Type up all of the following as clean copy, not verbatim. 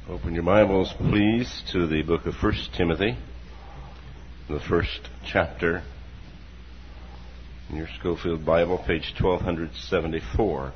Open your Bibles, please, to the book of 1 Timothy, the first chapter. In your Schofield Bible, page 1274.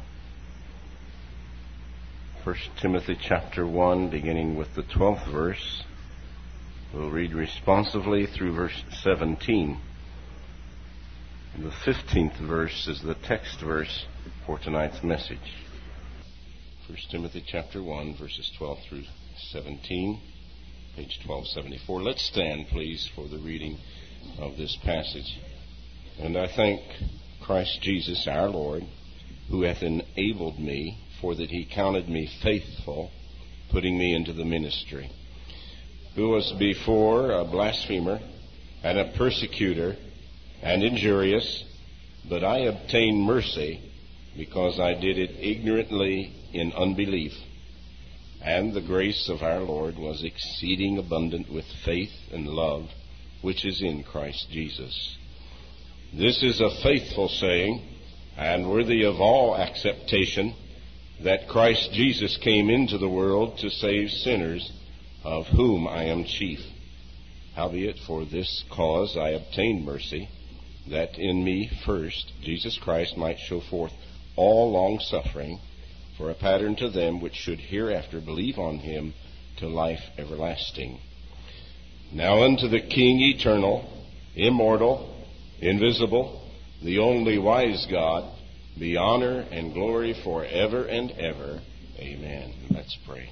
1 Timothy chapter 1, beginning with the 12th verse. We'll read responsively through verse 17. And the 15th verse is the text verse for tonight's message. 1 Timothy chapter 1, verses 12 through 17, page 1274. Let's stand, please, for the reading of this passage. And I thank Christ Jesus our Lord, who hath enabled me, for that he counted me faithful, putting me into the ministry, who was before a blasphemer and a persecutor and injurious, but I obtained mercy, because I did it ignorantly in unbelief. And the grace of our Lord was exceeding abundant with faith and love, which is in Christ Jesus. This is a faithful saying, and worthy of all acceptation, that Christ Jesus came into the world to save sinners, of whom I am chief. Howbeit for this cause I obtained mercy, that in me first Jesus Christ might show forth all long-suffering, for a pattern to them which should hereafter believe on him to life everlasting. Now unto the King eternal, immortal, invisible, the only wise God, be honor and glory forever and ever. Amen. Let's pray.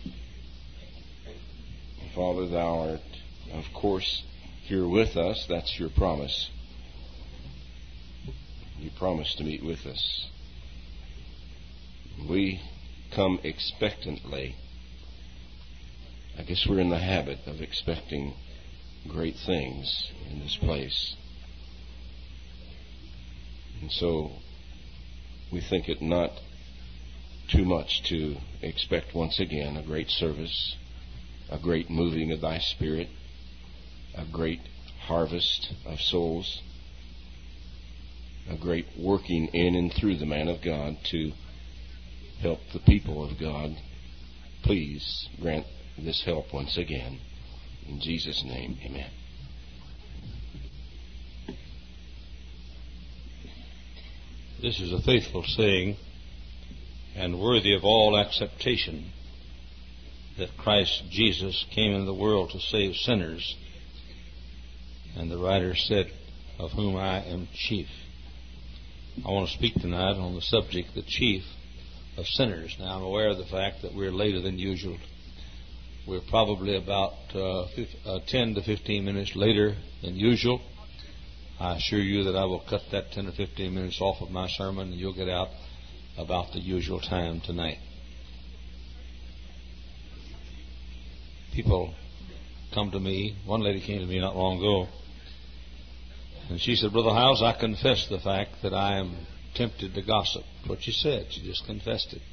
Father, thou art, of course, here with us. That's your promise. You promised to meet with us. We come expectantly. I guess we're in the habit of expecting great things in this place. And so we think it not too much to expect once again a great service, a great moving of thy Spirit, a great harvest of souls, a great working in and through the man of God to help the people of God. Please grant this help once again. In Jesus' name, amen. This is a faithful saying, and worthy of all acceptation, that Christ Jesus came into the world to save sinners. And the writer said, of whom I am chief. I want to speak tonight on the subject, the chief of sinners. Now, I'm aware of the fact that we're later than usual. We're probably about 10 to 15 minutes later than usual. I assure you that I will cut that 10 or 15 minutes off of my sermon, and you'll get out about the usual time tonight. People come to me. One lady came to me not long ago, and she said, Brother Howes, I confess the fact that I am tempted to gossip. That's what she said. She just confessed it.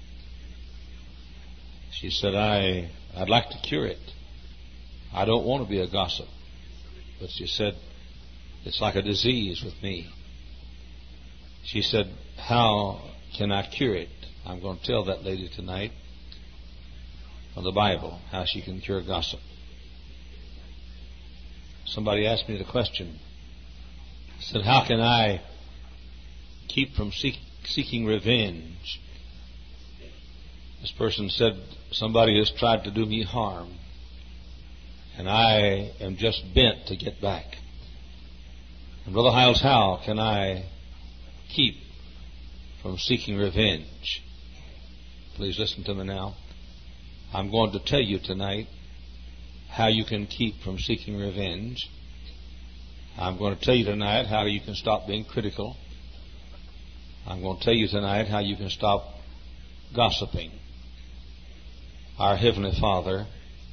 She said, I'd like to cure it. I don't want to be a gossip. But she said, it's like a disease with me. She said, how can I cure it? I'm going to tell that lady tonight from the Bible how she can cure gossip. Somebody asked me the question. Said, how can I keep from seeking revenge? This person said, somebody has tried to do me harm, and I am just bent to get back. And Brother Hiles, how can I keep from seeking revenge? Please listen to me now. I'm going to tell you tonight how you can keep from seeking revenge. I'm going to tell you tonight how you can stop being critical. I'm going to tell you tonight how you can stop gossiping. Our Heavenly Father,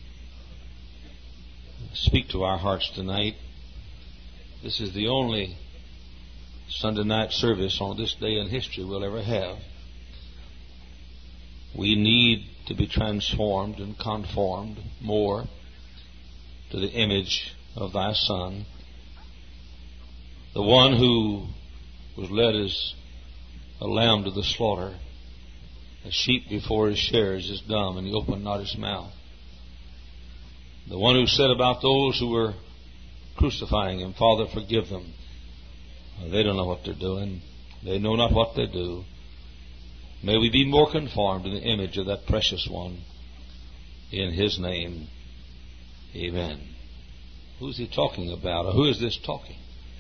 speak to our hearts tonight. This is the only Sunday night service on this day in history we'll ever have. We need to be transformed and conformed more to the image of thy Son, the one who was led as a lamb to the slaughter, The sheep before his shearers is dumb, and he opened not his mouth. The one who said about those who were crucifying him, Father, forgive them. They don't know what they're doing. They know not what they do. May we be more conformed to the image of that precious one. In his name, amen. Who's he talking about? Or who is this talking?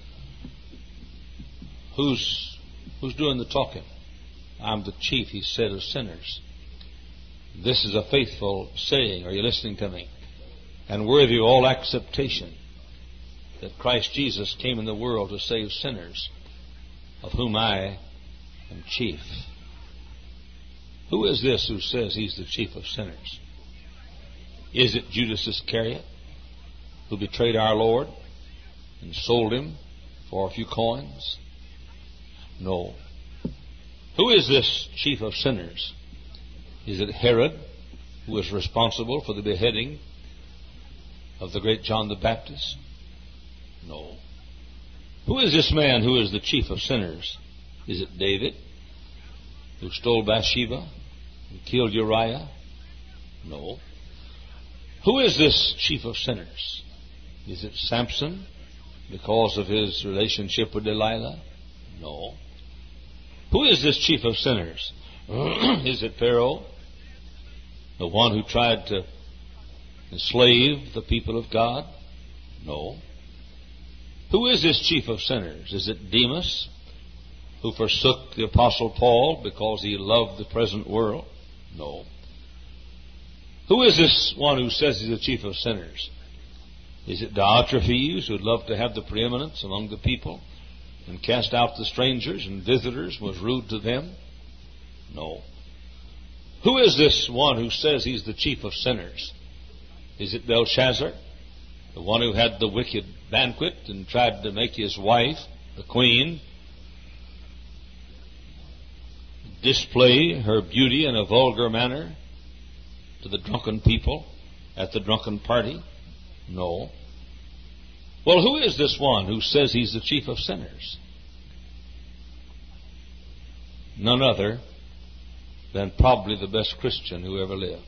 Who's doing the talking? I'm the chief, he said, of sinners. This is a faithful saying. Are you listening to me? And worthy of all acceptation, that Christ Jesus came in the world to save sinners, of whom I am chief. Who is this who says he's the chief of sinners? Is it Judas Iscariot, who betrayed our Lord and sold him for a few coins? No. Who is this chief of sinners? Is it Herod, who was responsible for the beheading of the great John the Baptist? No. Who is this man who is the chief of sinners? Is it David, who stole Bathsheba and killed Uriah? No. Who is this chief of sinners? Is it Samson, because of his relationship with Delilah? No. Who is this chief of sinners? Is it Pharaoh, the one who tried to enslave the people of God? No. Who is this chief of sinners? Is it Demas, who forsook the Apostle Paul because he loved the present world? No. Who is this one who says he's the chief of sinners? Is it Diotrephes, who would love to have the preeminence among the people and cast out the strangers and visitors, was rude to them? No. Who is this one who says he's the chief of sinners? Is it Belshazzar, the one who had the wicked banquet and tried to make his wife, the queen, display her beauty in a vulgar manner to the drunken people at the drunken party? No. Well, who is this one who says he's the chief of sinners? None other than probably the best Christian who ever lived,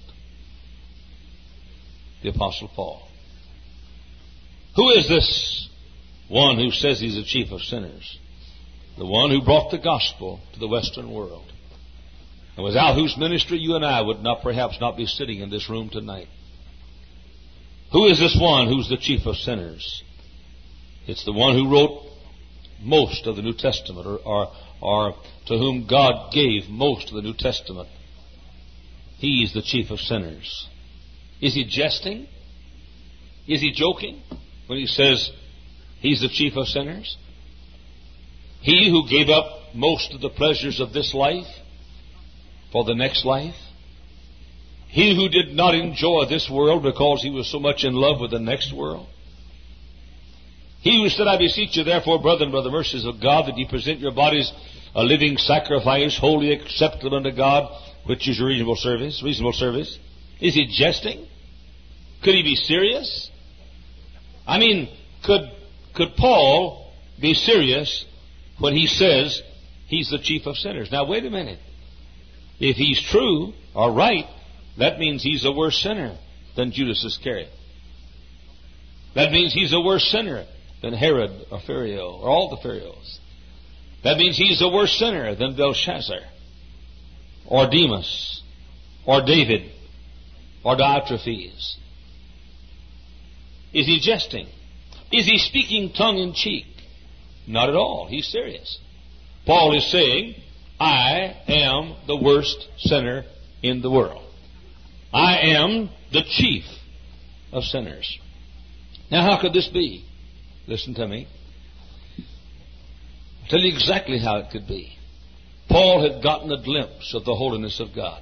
the Apostle Paul. Who is this one who says he's the chief of sinners? The one who brought the gospel to the Western world, and without whose ministry you and I would perhaps not be sitting in this room tonight. Who is this one who's the chief of sinners? It's the one who wrote most of the New Testament, or to whom God gave most of the New Testament. He's the chief of sinners. Is he jesting? Is he joking when he says he's the chief of sinners? He who gave up most of the pleasures of this life for the next life? He who did not enjoy this world because he was so much in love with the next world? He who said, I beseech you, therefore, brethren, by the mercies of God, that ye present your bodies a living sacrifice, wholly acceptable unto God, which is your reasonable service. Is he jesting? Could he be serious? I mean, could Paul be serious when he says he's the chief of sinners? Now, wait a minute. If he's true or right, that means he's a worse sinner than Judas Iscariot. That means he's a worse sinner than Herod or Pharaoh or all the Pharaohs. That means he's a worse sinner than Belshazzar or Demas or David or Diotrephes. Is he jesting? Is he speaking tongue-in-cheek? Not at all. He's serious. Paul is saying, I am the worst sinner in the world. I am the chief of sinners. Now, how could this be? Listen to me. I'll tell you exactly how it could be. Paul had gotten a glimpse of the holiness of God.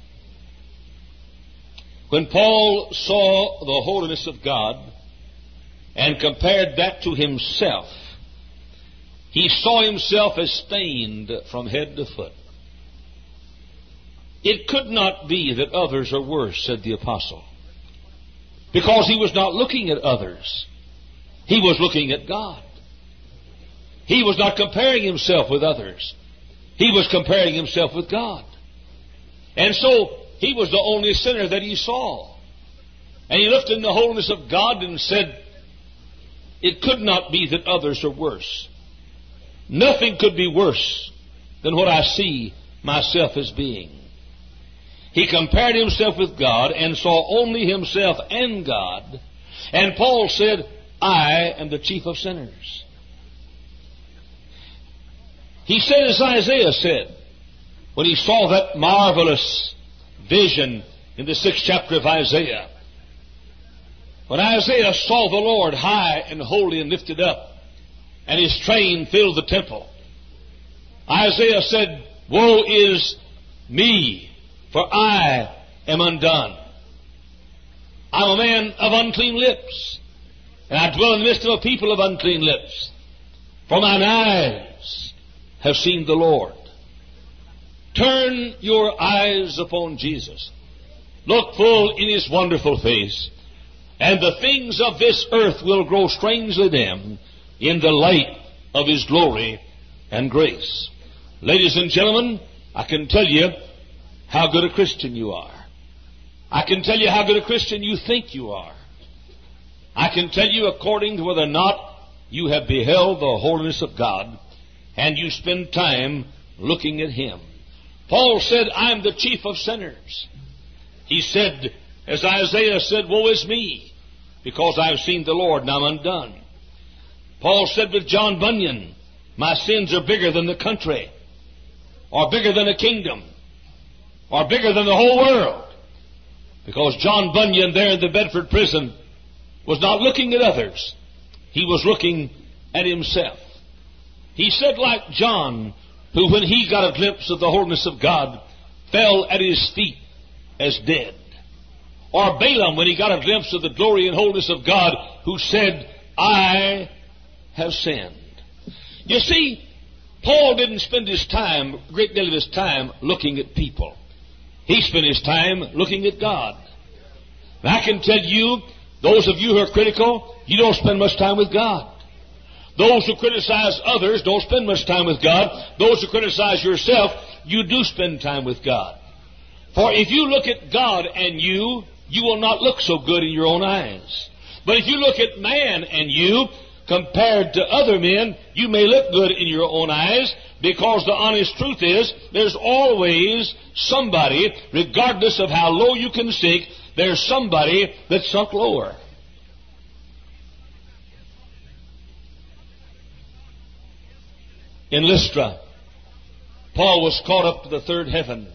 When Paul saw the holiness of God and compared that to himself, he saw himself as stained from head to foot. It could not be that others are worse, said the apostle, because he was not looking at others. He was looking at God. He was not comparing himself with others. He was comparing himself with God. And so he was the only sinner that he saw. And he looked in the holiness of God and said, it could not be that others are worse. Nothing could be worse than what I see myself as being. He compared himself with God and saw only himself and God. And Paul said, I am the chief of sinners. He said, as Isaiah said, when he saw that marvelous vision in the 6th chapter of Isaiah, when Isaiah saw the Lord high and holy and lifted up, and his train filled the temple, Isaiah said, woe is me, for I am undone. I'm a man of unclean lips, and I dwell in the midst of a people of unclean lips. For mine eyes have seen the Lord. Turn your eyes upon Jesus. Look full in his wonderful face, and the things of this earth will grow strangely dim in the light of his glory and grace. Ladies and gentlemen, I can tell you how good a Christian you are. I can tell you how good a Christian you think you are. I can tell you according to whether or not you have beheld the holiness of God and you spend time looking at him. Paul said, I'm the chief of sinners. He said, as Isaiah said, woe is me, because I have seen the Lord and I'm undone. Paul said with John Bunyan, my sins are bigger than the country, or bigger than a kingdom, or bigger than the whole world. Because John Bunyan there in the Bedford prison was not looking at others. He was looking at himself. He said like John, who when he got a glimpse of the holiness of God, fell at his feet as dead. Or Balaam, when he got a glimpse of the glory and holiness of God, who said, I have sinned. You see, Paul didn't spend his time, a great deal of his time, looking at people. He spent his time looking at God. And I can tell you, those of you who are critical, you don't spend much time with God. Those who criticize others don't spend much time with God. Those who criticize yourself, you do spend time with God. For if you look at God and you will not look so good in your own eyes. But if you look at man and you, compared to other men, you may look good in your own eyes, because the honest truth is, there's always somebody, regardless of how low you can sink, there's somebody that's sunk lower. In Lystra, Paul was caught up to the third heaven.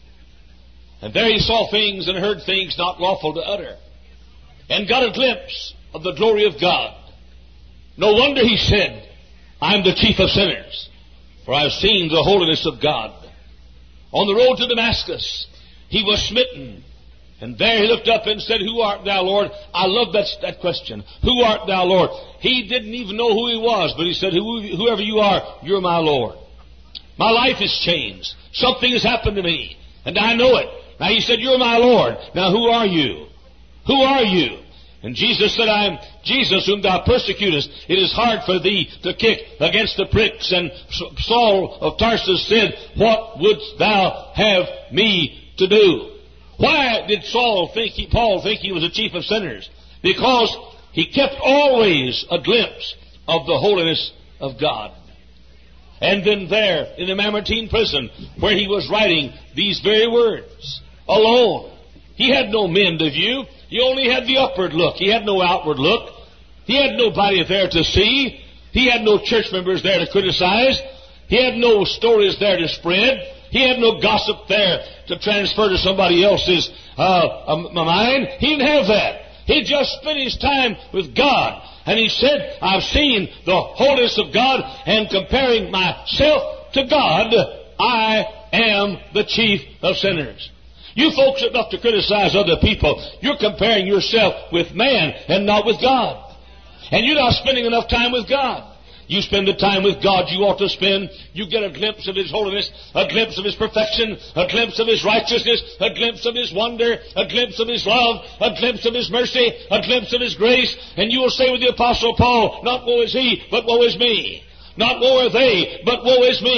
And there he saw things and heard things not lawful to utter, and got a glimpse of the glory of God. No wonder he said, I'm the chief of sinners, for I've seen the holiness of God. On the road to Damascus, he was smitten. And there he looked up and said, who art thou, Lord? I love that question. Who art thou, Lord? He didn't even know who he was, but he said, whoever you are, you're my Lord. My life has changed. Something has happened to me, and I know it. Now he said, you're my Lord. Now who are you? Who are you? And Jesus said, I am Jesus whom thou persecutest. It is hard for thee to kick against the pricks. And Saul of Tarsus said, what wouldst thou have me to do? Why did Paul think he was a chief of sinners? Because he kept always a glimpse of the holiness of God. And then there in the Mamertine prison, where he was writing these very words, alone. He had no men to view. He only had the upward look. He had no outward look. He had nobody there to see. He had no church members there to criticize. He had no stories there to spread. He had no gossip there to transfer to somebody else's mind. He didn't have that. He just spent his time with God. And he said, I've seen the holiness of God, and comparing myself to God, I am the chief of sinners. You folks that love to criticize other people, you're comparing yourself with man and not with God. And you're not spending enough time with God. You spend the time with God you ought to spend. You get a glimpse of his holiness, a glimpse of his perfection, a glimpse of his righteousness, a glimpse of his wonder, a glimpse of his love, a glimpse of his mercy, a glimpse of his grace. And you will say with the Apostle Paul, not woe is he, but woe is me. Not woe are they, but woe is me.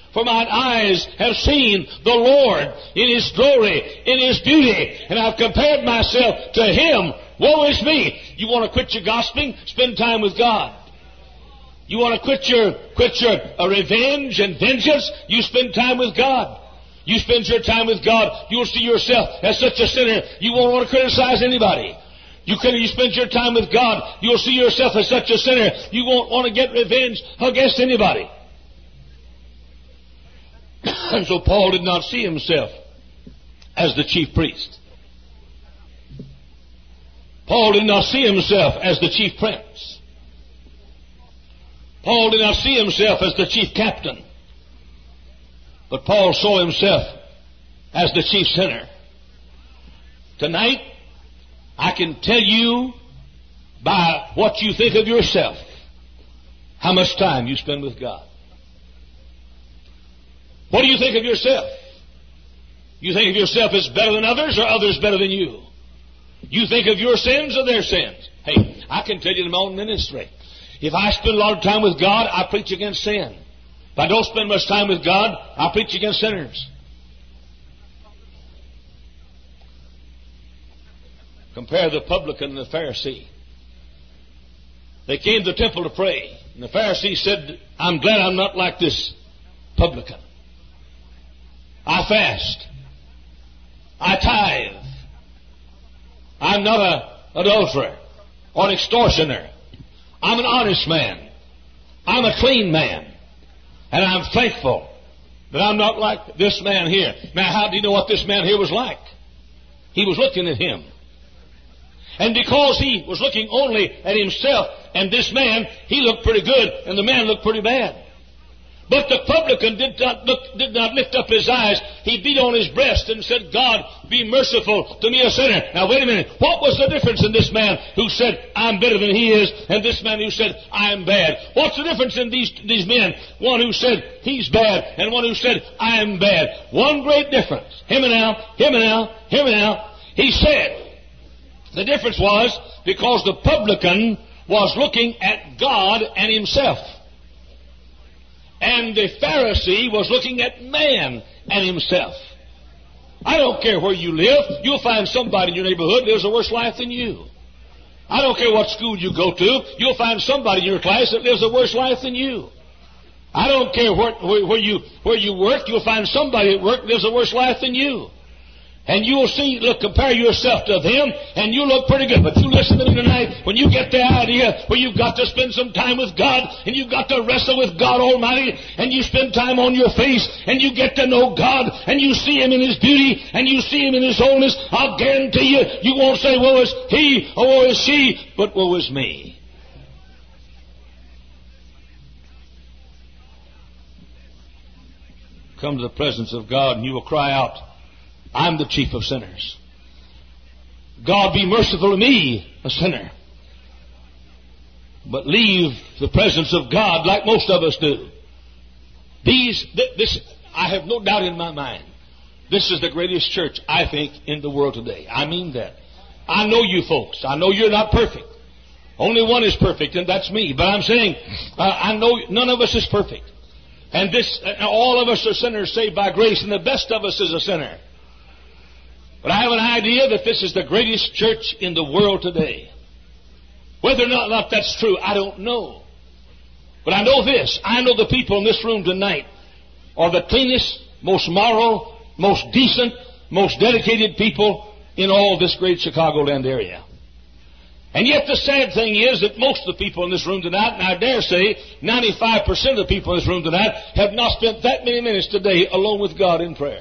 For mine eyes have seen the Lord in His glory, in His beauty, and I've compared myself to Him. Woe is me. You want to quit your gossiping? Spend time with God. You want to quit your revenge and vengeance? You spend time with God. You spend your time with God, you'll see yourself as such a sinner, you won't want to criticize anybody. You spend your time with God, you'll see yourself as such a sinner, you won't want to get revenge against anybody. And so Paul did not see himself as the chief priest. Paul did not see himself as the chief prince. Paul did not see himself as the chief captain. But Paul saw himself as the chief sinner. Tonight, I can tell you by what you think of yourself how much time you spend with God. What do you think of yourself? You think of yourself as better than others, or others better than you? You think of your sins or their sins? Hey, I can tell you in my own ministry, if I spend a lot of time with God, I preach against sin. If I don't spend much time with God, I preach against sinners. Compare the publican and the Pharisee. They came to the temple to pray, and the Pharisee said, I'm glad I'm not like this publican. I fast. I tithe. I'm not an adulterer or an extortioner. I'm an honest man. I'm a clean man. And I'm thankful that I'm not like this man here. Now, how do you know what this man here was like? He was looking at him. And because he was looking only at himself and this man, he looked pretty good and the man looked pretty bad. But the publican did not lift up his eyes. He beat on his breast and said, God, be merciful to me, a sinner. Now, wait a minute. What was the difference in this man who said, I'm better than he is, and this man who said, I'm bad? What's the difference in these men? One who said, he's bad, and one who said, I'm bad. One great difference. Hear me now. He said, the difference was because the publican was looking at God and himself. And the Pharisee was looking at man and himself. I don't care where you live. You'll find somebody in your neighborhood lives a worse life than you. I don't care what school you go to. You'll find somebody in your class that lives a worse life than you. I don't care where you work. You'll find somebody at work that lives a worse life than you. And you'll see, look, compare yourself to them, and you look pretty good. But you listen to me tonight, when you get the idea where you've got to spend some time with God, and you've got to wrestle with God Almighty, and you spend time on your face, and you get to know God, and you see Him in His beauty, and you see Him in His holiness, I'll guarantee you, you won't say, woe is he, or woe is she, but woe is me. Come to the presence of God, and you will cry out, I'm the chief of sinners. God, be merciful to me, a sinner. But leave the presence of God like most of us do. This, I have no doubt in my mind, this is the greatest church, I think, in the world today. I mean that. I know you folks. I know you're not perfect. Only one is perfect, and that's me. But I'm saying, I know none of us is perfect. And all of us are sinners saved by grace, and the best of us is a sinner. But I have an idea that this is the greatest church in the world today. Whether or not that's true, I don't know. But I know this. I know the people in this room tonight are the cleanest, most moral, most decent, most dedicated people in all this great Chicagoland area. And yet the sad thing is that most of the people in this room tonight, and I dare say 95% of the people in this room tonight, have not spent that many minutes today alone with God in prayer.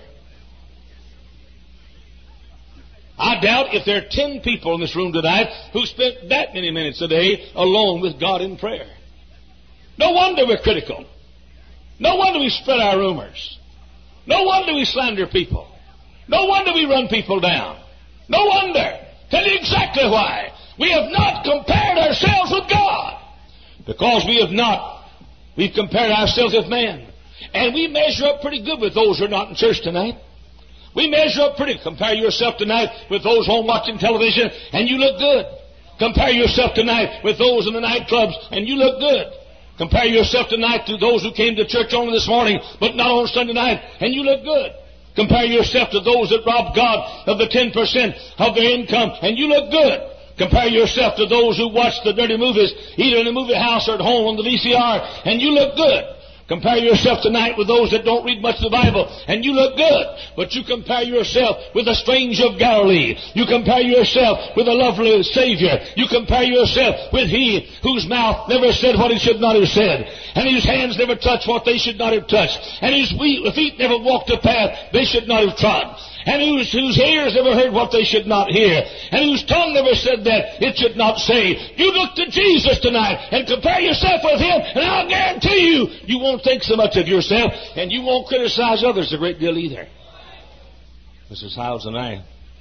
I doubt if there are 10 people in this room tonight who spent that many minutes a day alone with God in prayer. No wonder we're critical. No wonder we spread our rumors. No wonder we slander people. No wonder we run people down. No wonder. Tell you exactly why. We have not compared ourselves with God. Because we have not. We've compared ourselves with man. And we measure up pretty good with those who are not in church tonight. We measure up pretty. Compare yourself tonight with those home watching television, and you look good. Compare yourself tonight with those in the nightclubs, and you look good. Compare yourself tonight to those who came to church only this morning, but not on Sunday night, and you look good. Compare yourself to those that robbed God of the 10% of their income, and you look good. Compare yourself to those who watch the dirty movies, either in the movie house or at home on the VCR, and you look good. Compare yourself tonight with those that don't read much of the Bible, and you look good. But you compare yourself with the stranger of Galilee. You compare yourself with the lovely Savior. You compare yourself with He whose mouth never said what He should not have said, and whose hands never touched what they should not have touched, and whose feet never walked a path they should not have trod, and whose ears never heard what they should not hear, and whose tongue never said that it should not say. You look to Jesus tonight and compare yourself with Him, and I'll guarantee you, you won't think so much of yourself, and you won't criticize others a great deal either. Mrs. Hiles and I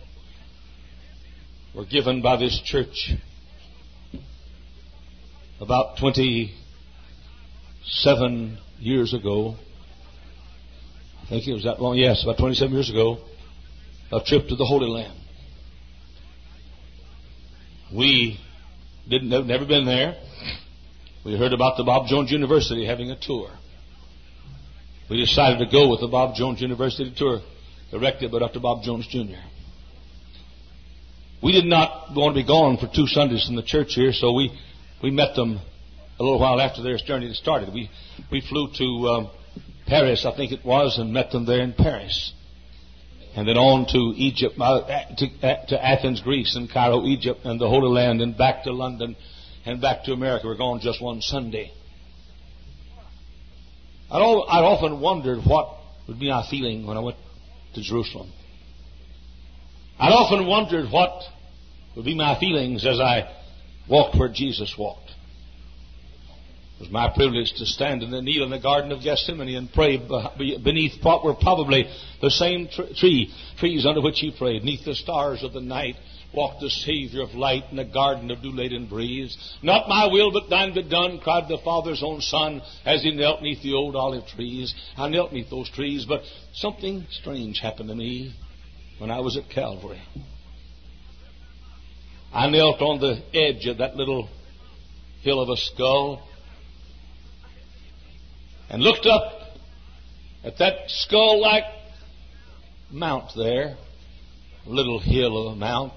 were given by this church about 27 years ago. I think it was that long. Yes, about 27 years ago. A trip to the Holy Land. We never been there. We heard about the Bob Jones University having a tour. We decided to go with the Bob Jones University tour, directed by Dr. Bob Jones Jr. We did not want to be gone for 2 Sundays from the church here, so we met them a little while after their journey had started. We flew to Paris, I think it was, and met them there in Paris. And then on to Egypt, to Athens, Greece, and Cairo, Egypt, and the Holy Land, and back to London, and back to America. We're gone just one Sunday. I'd often wondered what would be my feeling when I went to Jerusalem. I'd often wondered what would be my feelings as I walked where Jesus walked. It was my privilege to stand and kneel in the Garden of Gethsemane and pray beneath what were probably the same trees under which He prayed. Neath the stars of the night walked the Savior of light in the garden of dew-laden breeze. Not my will, but thine be done, cried the Father's own Son as He knelt neath the old olive trees. I knelt neath those trees, but something strange happened to me when I was at Calvary. I knelt on the edge of that little hill of a skull and looked up at that skull-like mount there, a little hill of a mount.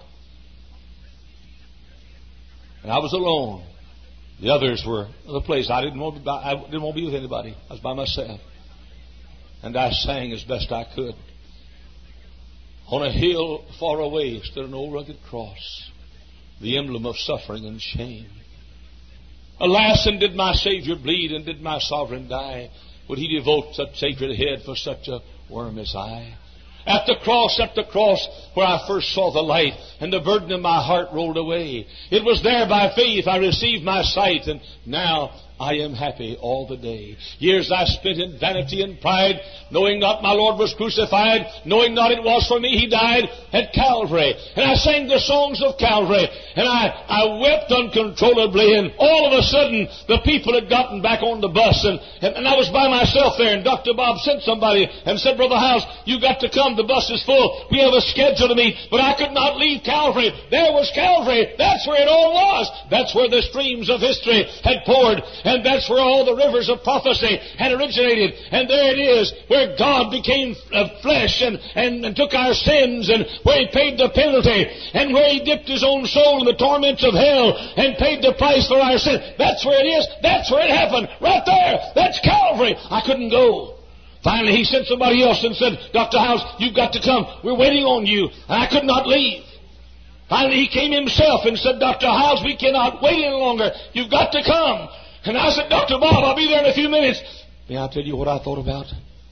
And I was alone. The others were in the place. I didn't want to be with anybody. I was by myself. And I sang as best I could. On a hill far away stood an old rugged cross, the emblem of suffering and shame. Alas, and did my Savior bleed, and did my Sovereign die? Would He devote such sacred head for such a worm as I? At the cross, where I first saw the light, and the burden of my heart rolled away. It was there by faith I received my sight, and now I am happy all the day. Years I spent in vanity and pride, knowing not my Lord was crucified, knowing not it was for me He died at Calvary. And I sang the songs of Calvary, and I wept uncontrollably, and all of a sudden the people had gotten back on the bus, and I was by myself there, and Dr. Bob sent somebody and said, Brother House, you got to come, the bus is full, we have a schedule to meet. But I could not leave Calvary. There was Calvary. That's where it all was. That's where the streams of history had poured. And that's where all the rivers of prophecy had originated. And there it is, where God became flesh and took our sins, and where He paid the penalty, and where He dipped His own soul in the torments of hell and paid the price for our sin. That's where it is. That's where it happened. Right there. That's Calvary. I couldn't go. Finally, He sent somebody else and said, Dr. House, you've got to come. We're waiting on you. And I could not leave. Finally, He came Himself and said, Dr. House, we cannot wait any longer. You've got to come. And I said, Dr. Bob, I'll be there in a few minutes. May I tell you what I thought about?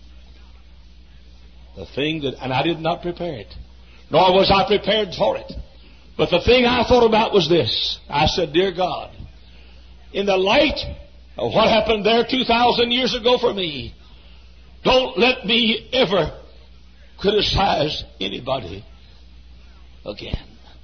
The thing that, and I did not prepare it, nor was I prepared for it. But the thing I thought about was this. I said, Dear God, in the light of what happened there 2,000 years ago for me, don't let me ever criticize anybody again.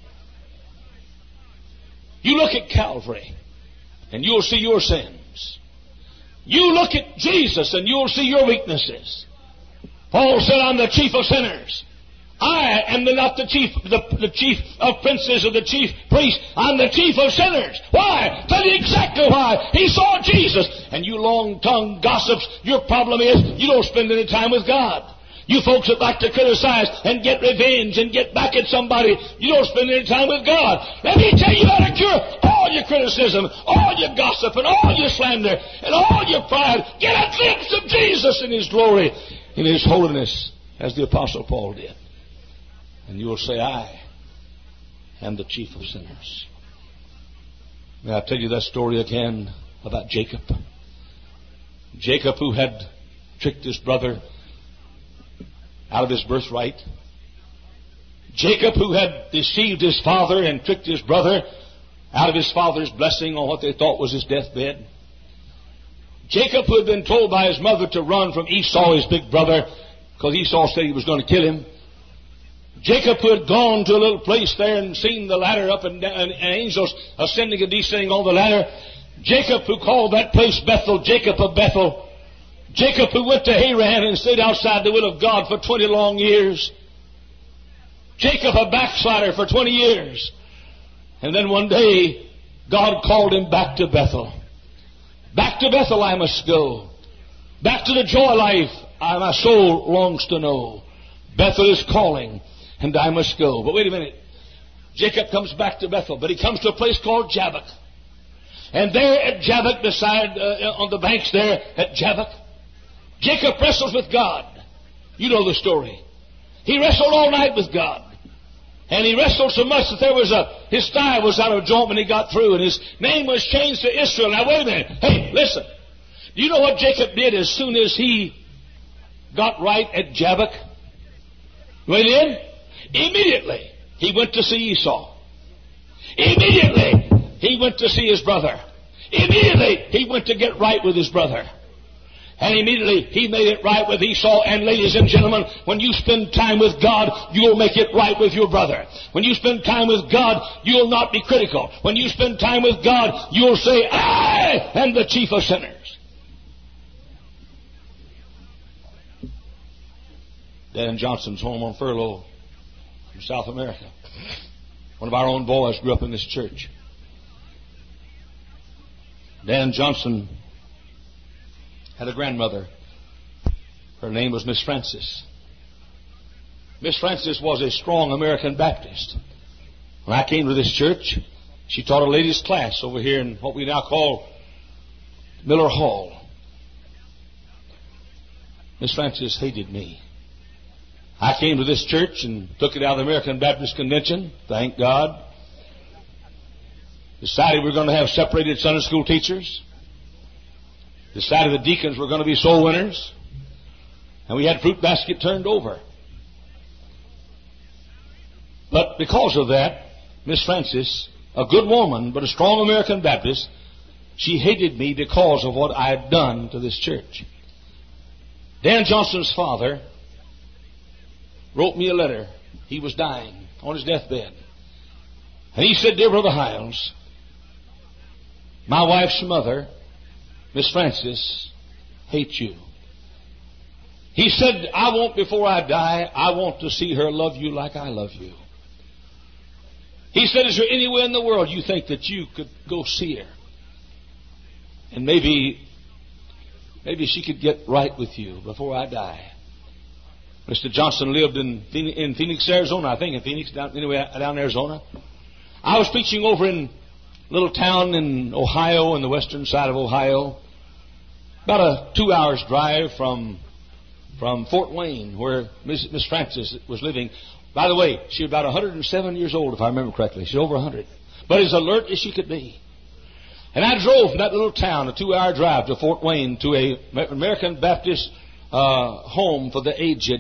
You look at Calvary, and you'll see your sins. You look at Jesus, and you'll see your weaknesses. Paul said, I'm the chief of sinners. I am not the chief of princes or the chief priest. I'm the chief of sinners. Why? Tell you exactly why. He saw Jesus. And you long-tongued gossips, your problem is you don't spend any time with God. You folks that like to criticize and get revenge and get back at somebody, you don't spend any time with God. Let me tell you how to cure all your criticism, all your gossip, and all your slander, and all your pride. Get a glimpse of Jesus in His glory, in His holiness, as the Apostle Paul did. And you will say, I am the chief of sinners. May I tell you that story again about Jacob? Jacob, who had tricked his brother out of his birthright. Jacob, who had deceived his father and tricked his brother out of his father's blessing on what they thought was his deathbed. Jacob, who had been told by his mother to run from Esau, his big brother, because Esau said he was going to kill him. Jacob, who had gone to a little place there and seen the ladder up and down, and angels ascending and descending on the ladder. Jacob, who called that place Bethel, Jacob of Bethel. Jacob, who went to Haran and stayed outside the will of God for 20 long years. Jacob, a backslider for 20 years. And then one day, God called him back to Bethel. Back to Bethel I must go. Back to the joy life my soul longs to know. Bethel is calling, and I must go. But wait a minute. Jacob comes back to Bethel, but he comes to a place called Jabbok. And there at Jabbok, beside, on the banks there at Jabbok, Jacob wrestles with God. You know the story. He wrestled all night with God. And he wrestled so much that his thigh was out of joint when he got through, and his name was changed to Israel. Now wait a minute. Hey, listen. Do you know what Jacob did as soon as he got right at Jabbok? Went in? Immediately he went to see Esau. Immediately he went to see his brother. Immediately he went to get right with his brother. And immediately he made it right with Esau. And ladies and gentlemen, when you spend time with God, you'll make it right with your brother. When you spend time with God, you'll not be critical. When you spend time with God, you'll say, I am the chief of sinners. Dan Johnson's home on furlough from South America. One of our own boys grew up in this church. Dan Johnson had a grandmother. Her name was Miss Francis. Miss Francis was a strong American Baptist. When I came to this church, she taught a ladies' class over here in what we now call Miller Hall. Miss Francis hated me. I came to this church and took it out of the American Baptist Convention, thank God. Decided we were going to have separated Sunday school teachers. Decided the deacons were going to be soul winners. And we had fruit basket turned over. But because of that, Miss Francis, a good woman, but a strong American Baptist, she hated me because of what I had done to this church. Dan Johnson's father wrote me a letter. He was dying on his deathbed. And he said, Dear Brother Hiles, my wife's mother, Miss Francis, hates you. He said, I want, before I die, I want to see her love you like I love you. He said, is there anywhere in the world you think that you could go see her? And maybe she could get right with you before I die. Mr. Johnson lived in Phoenix, Arizona, I think, down in Arizona. I was preaching over in a little town in Ohio, on the western side of Ohio. About a 2 hours drive from Fort Wayne, where Miss Francis was living. By the way, she was about 107 years old, if I remember correctly. She's over 100. But as alert as she could be. And I drove from that little town, a 2 hour drive to Fort Wayne, to a American Baptist home for the aged.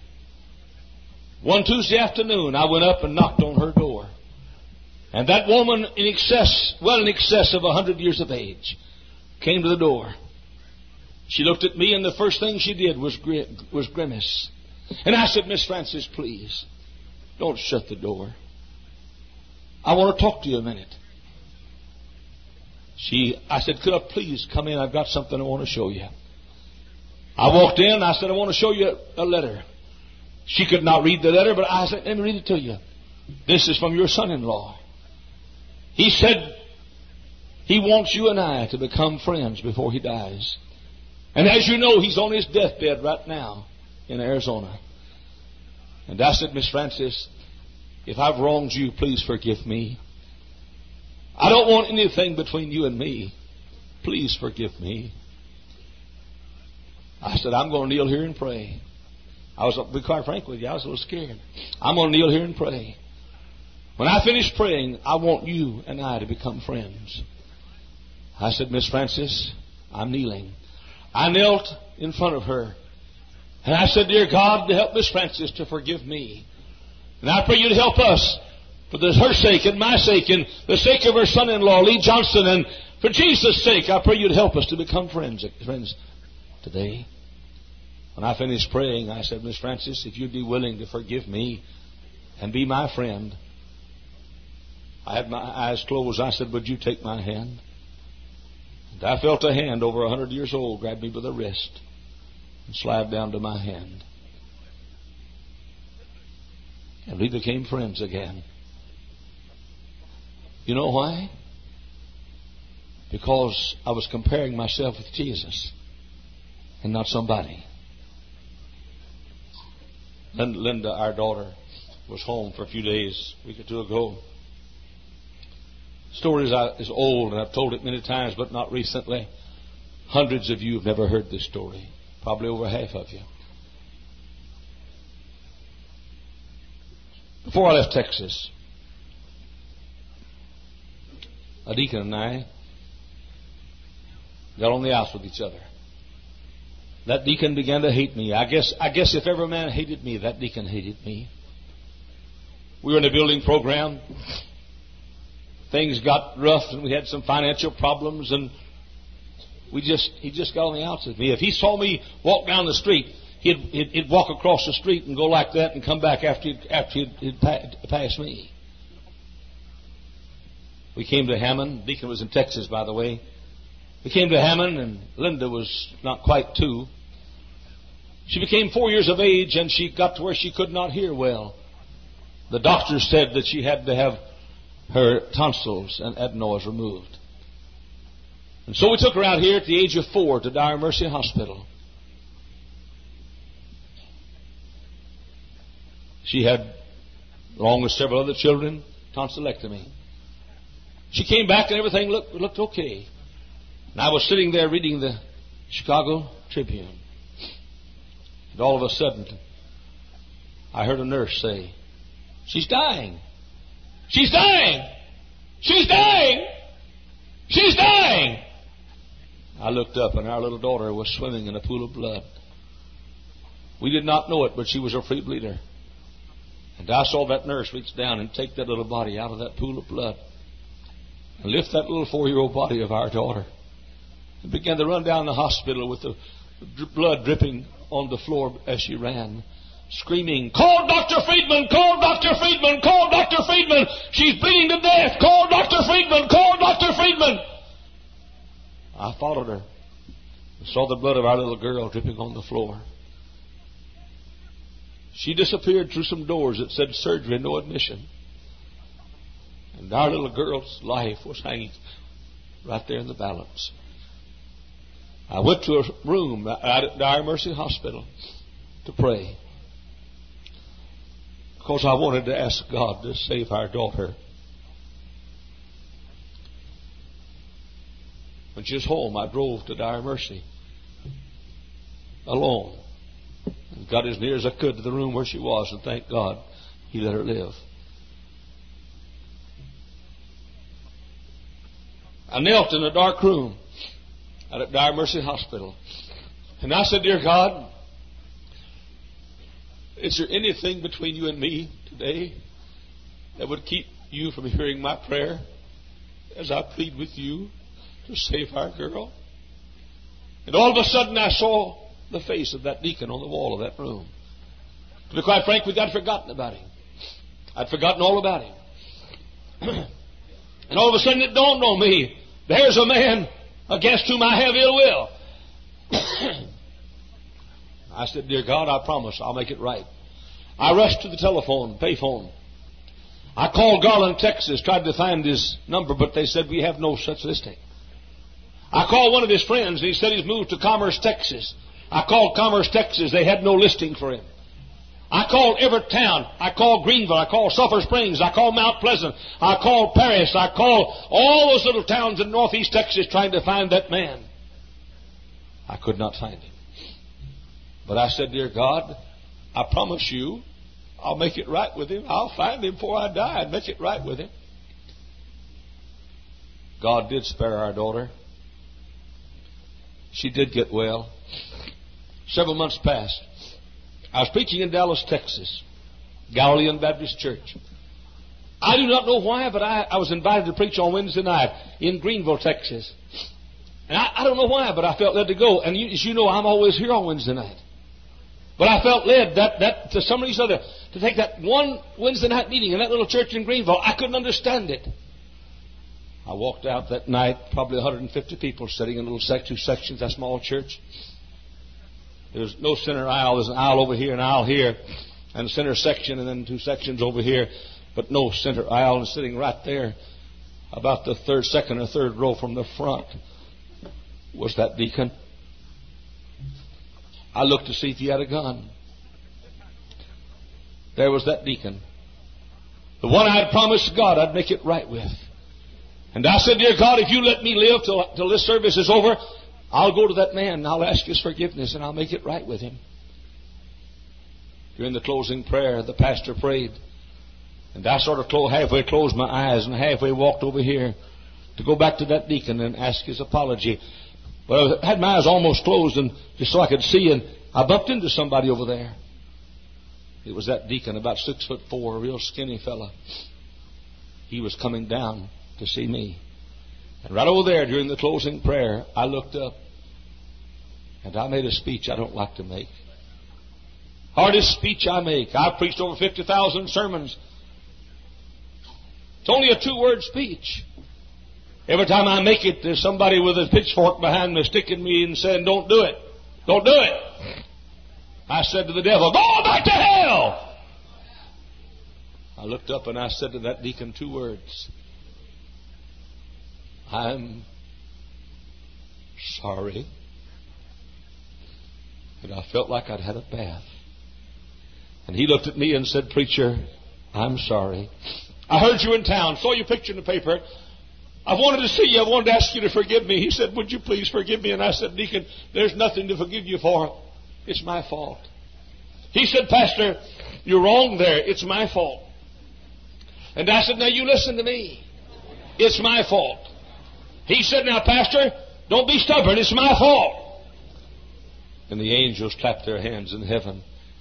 One Tuesday afternoon, I went up and knocked on her door. And that woman in excess of 100 years of age came to the door. She looked at me, and the first thing she did was grimace. And I said, Miss Francis, please, don't shut the door. I want to talk to you a minute. I said, could I please come in? I've got something I want to show you. I walked in. I said, I want to show you a letter. She could not read the letter, but I said, let me read it to you. This is from your son-in-law. He said he wants you and I to become friends before he dies. And as you know, he's on his deathbed right now in Arizona. And I said, Miss Francis, if I've wronged you, please forgive me. I don't want anything between you and me. Please forgive me. I said, I'm going to kneel here and pray. To be quite frank with you, I was a little scared. I'm going to kneel here and pray. When I finish praying, I want you and I to become friends. I said, Miss Francis, I'm kneeling. I knelt in front of her. And I said, dear God, to help Miss Francis to forgive me. And I pray you to help us for her sake and my sake and the sake of her son-in-law, Lee Johnson. And for Jesus' sake, I pray you to help us to become friends today. When I finished praying, I said, Miss Francis, if you'd be willing to forgive me and be my friend. I had my eyes closed. I said, would you take my hand? And I felt a hand over 100 years old grab me by the wrist and slide down to my hand. And we became friends again. You know why? Because I was comparing myself with Jesus and not somebody. Linda, our daughter, was home for a few days, a week or two ago. The story is old, and I've told it many times, but not recently. Hundreds of you have never heard this story. Probably over half of you. Before I left Texas, a deacon and I got on the outs with each other. That deacon began to hate me. I guess if ever man hated me, that deacon hated me. We were in a building program. Things got rough and we had some financial problems, and he just got on the outs with me. If he saw me walk down the street, he'd walk across the street and go like that and come back after he'd passed me. We came to Hammond. Deacon was in Texas, by the way. We came to Hammond, and Linda was not quite 2. She became 4 years of age, and she got to where she could not hear well. The doctor said that she had to have her tonsils and adenoids removed. And so we took her out here at the age of 4 to Dire Mercy Hospital. She had, along with several other children, tonsillectomy. She came back and everything looked okay. And I was sitting there reading the Chicago Tribune. And all of a sudden, I heard a nurse say, she's dying. She's dying. She's dying. She's dying. I looked up and our little daughter was swimming in a pool of blood. We did not know it, but she was a free bleeder. And I saw that nurse reach down and take that little body out of that pool of blood and lift that little 4-year-old body of our daughter and began to run down the hospital with the blood dripping on the floor as she ran, screaming, call Dr. Friedman, call Dr. Friedman, call Dr. Friedman. She's bleeding to death. Call Dr. Friedman, call Dr. Friedman. I followed her and saw the blood of our little girl dripping on the floor. She disappeared through some doors that said surgery, no admission. And our little girl's life was hanging right there in the balance. I went to a room out at Dire Mercy Hospital to pray, because I wanted to ask God to save our daughter. When she was home, I drove to Dire Mercy alone and got as near as I could to the room where she was, and thank God He let her live. I knelt in a dark room out at Dire Mercy Hospital, and I said, dear God, is there anything between you and me today that would keep you from hearing my prayer as I plead with you to save our girl? And all of a sudden I saw the face of that deacon on the wall of that room. To be quite frank with you, I'd forgotten about him. I'd forgotten all about him. And all of a sudden it dawned on me, there's a man against whom I have ill will. I said, dear God, I promise I'll make it right. I rushed to the telephone, payphone. I called Garland, Texas, tried to find his number, but they said we have no such listing. I called one of his friends, and he said he's moved to Commerce, Texas. I called Commerce, Texas. They had no listing for him. I called Everett-town. I called Greenville. I called Sulphur Springs. I called Mount Pleasant. I called Paris. I called all those little towns in northeast Texas trying to find that man. I could not find him. But I said, dear God, I promise you, I'll make it right with him. I'll find him before I die and make it right with him. God did spare our daughter. She did get well. Several months passed. I was preaching in Dallas, Texas, Galilean Baptist Church. I do not know why, but I was invited to preach on Wednesday night in Greenville, Texas. And I don't know why, but I felt led to go. And as you know, I'm always here on Wednesday night. But I felt led that to some reason or other to take that one Wednesday night meeting in that little church in Greenville. I couldn't understand it. I walked out that night, probably 150 people sitting in little two sections, that small church. There's no center aisle. There's an aisle over here, an aisle here, and a center section, and then two sections over here, but no center aisle. And sitting right there, about the second or third row from the front, was that deacon. I looked to see if he had a gun. There was that deacon. The one I had promised God I'd make it right with. And I said, dear God, if you let me live till this service is over, I'll go to that man and I'll ask his forgiveness and I'll make it right with him. During the closing prayer, the pastor prayed. And I sort of halfway closed my eyes and halfway walked over here to go back to that deacon and ask his apology. Well, I had my eyes almost closed and just so I could see, and I bumped into somebody over there. It was that deacon, about 6'4", a real skinny fella. He was coming down to see me. And right over there during the closing prayer, I looked up and I made a speech I don't like to make. Hardest speech I make. I've preached over 50,000 sermons. It's only a 2-word speech. Every time I make it, there's somebody with a pitchfork behind me sticking me and saying, don't do it. Don't do it. I said to the devil, go back to hell. I looked up and I said to that deacon 2 words. I'm sorry. And I felt like I'd had a bath. And he looked at me and said, preacher, I'm sorry. I heard you in town, saw your picture in the paper. I wanted to see you. I wanted to ask you to forgive me. He said, would you please forgive me? And I said, deacon, there's nothing to forgive you for. It's my fault. He said, pastor, you're wrong there. It's my fault. And I said, now you listen to me. It's my fault. He said, now pastor, don't be stubborn. It's my fault. And the angels clapped their hands in heaven.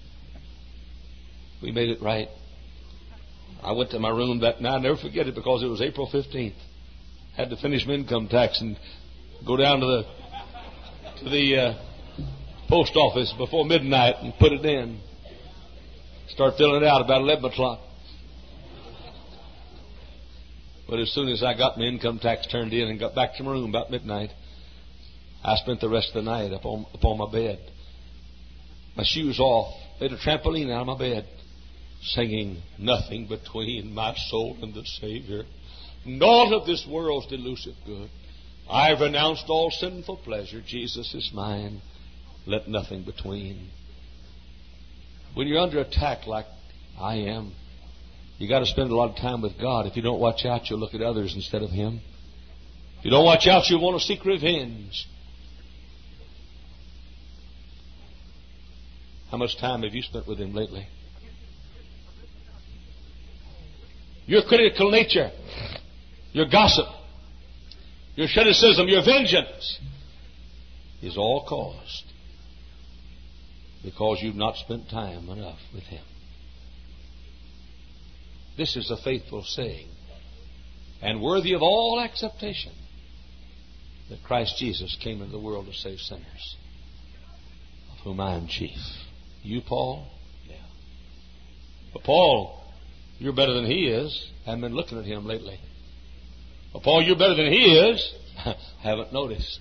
We made it right. I went to my room that night. I'll never forget it because it was April 15th. Had to finish my income tax and go down to the post office before midnight and put it in. Start filling it out about 11 o'clock. But as soon as I got my income tax turned in and got back to my room about midnight, I spent the rest of the night upon my bed. My shoes off, made a trampoline out of my bed, singing nothing between my soul and the Savior. Naught of this world's delusive good. I've renounced all sinful pleasure. Jesus is mine. Let nothing between. When you're under attack like I am, you got to spend a lot of time with God. If you don't watch out, you'll look at others instead of Him. If you don't watch out, you'll want to seek revenge. How much time have you spent with Him lately? Your critical nature, your gossip, your criticism, your vengeance is all caused because you've not spent time enough with Him. This is a faithful saying and worthy of all acceptation that Christ Jesus came into the world to save sinners, of whom I am chief. You, Paul? Yeah. But Paul, you're better than he is. I haven't been looking at him lately. Well, Paul, you're better than he is. Haven't noticed.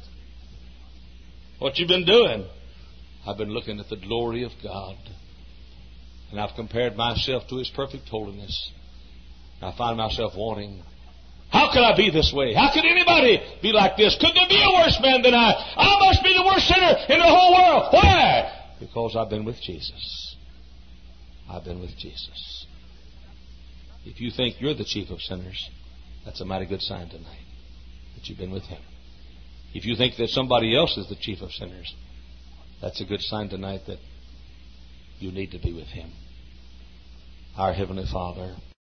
What you been doing? I've been looking at the glory of God And I've compared myself to His perfect holiness. I find myself wanting, how can I be this way? How can anybody be like this? Could there be a worse man than I? I must be the worst sinner in the whole world. Why? Because I've been with Jesus. I've been with Jesus. If you think you're the chief of sinners, that's a mighty good sign tonight that you've been with Him. If you think that somebody else is the chief of sinners, that's a good sign tonight that you need to be with Him. Our Heavenly Father,